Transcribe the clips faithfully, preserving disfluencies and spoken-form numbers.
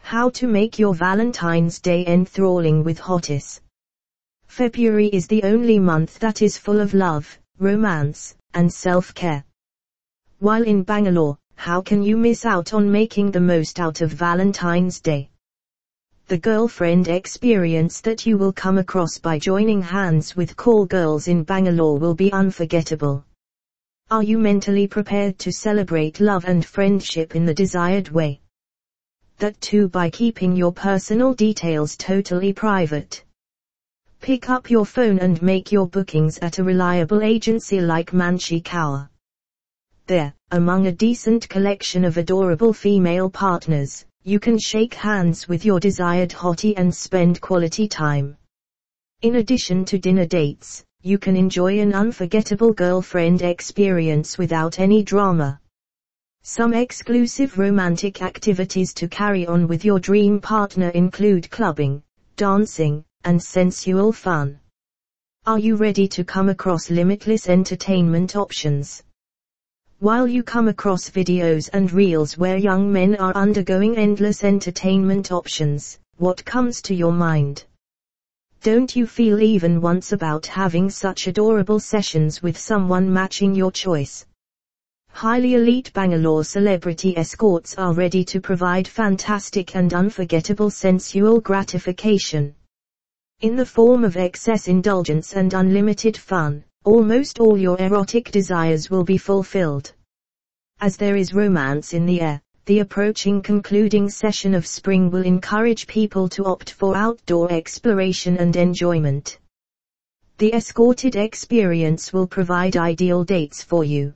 How to make your Valentine's Day enthralling with Hottis. February is the only month that is full of love, romance, and self-care. While in Bangalore, how can you miss out on making the most out of Valentine's Day? The girlfriend experience that you will come across by joining hands with call girls in Bangalore will be unforgettable. Are you mentally prepared to celebrate love and friendship in the desired way? That too by keeping your personal details totally private. Pick up your phone and make your bookings at a reliable agency like Manshi Kaur. There, among a decent collection of adorable female partners, you can shake hands with your desired hottie and spend quality time. In addition to dinner dates, you can enjoy an unforgettable girlfriend experience without any drama. Some exclusive romantic activities to carry on with your dream partner include clubbing, dancing, and sensual fun. Are you ready to come across limitless entertainment options? While you come across videos and reels where young men are undergoing endless entertainment options, what comes to your mind? Don't you feel even once about having such adorable sessions with someone matching your choice? Highly elite Bangalore celebrity escorts are ready to provide fantastic and unforgettable sensual gratification. In the form of excess indulgence and unlimited fun, almost all your erotic desires will be fulfilled. As there is romance in the air, the approaching concluding session of spring will encourage people to opt for outdoor exploration and enjoyment. The escorted experience will provide ideal dates for you.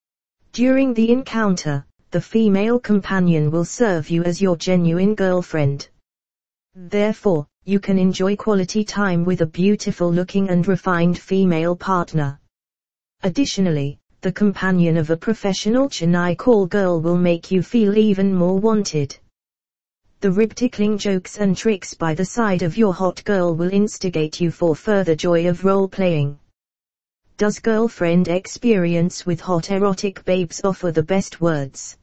During the encounter, the female companion will serve you as your genuine girlfriend. Therefore, you can enjoy quality time with a beautiful-looking and refined female partner. Additionally, the companion of a professional Chennai call girl will make you feel even more wanted. The rib-tickling jokes and tricks by the side of your hot girl will instigate you for further joy of role-playing. Does girlfriend experience with hot erotic babes offer the best words?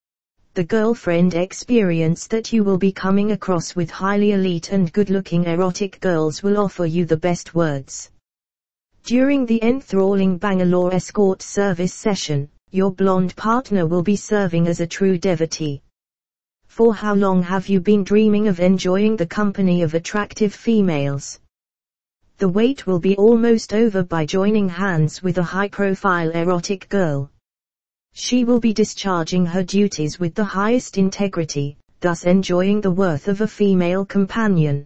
The girlfriend experience that you will be coming across with highly elite and good-looking erotic girls will offer you the best words. During the enthralling Bangalore escort service session, your blonde partner will be serving as a true devotee. For how long have you been dreaming of enjoying the company of attractive females? The wait will be almost over by joining hands with a high-profile erotic girl. She will be discharging her duties with the highest integrity, thus enjoying the worth of a female companion.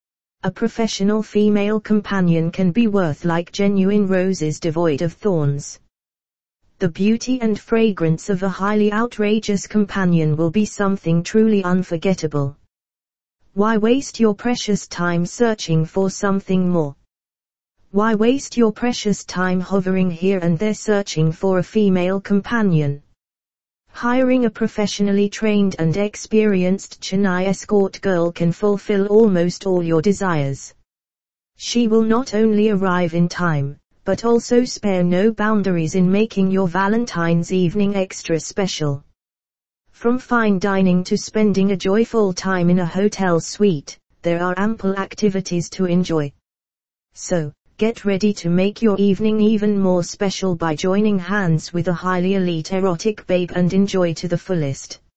A professional female companion can be worth like genuine roses devoid of thorns. The beauty and fragrance of a highly outrageous companion will be something truly unforgettable. Why waste your precious time searching for something more? Why waste your precious time hovering here and there searching for a female companion? Hiring a professionally trained and experienced Chennai escort girl can fulfill almost all your desires. She will not only arrive in time, but also spare no boundaries in making your Valentine's evening extra special. From fine dining to spending a joyful time in a hotel suite, there are ample activities to enjoy. So, get ready to make your evening even more special by joining hands with a highly elite erotic babe and enjoy to the fullest.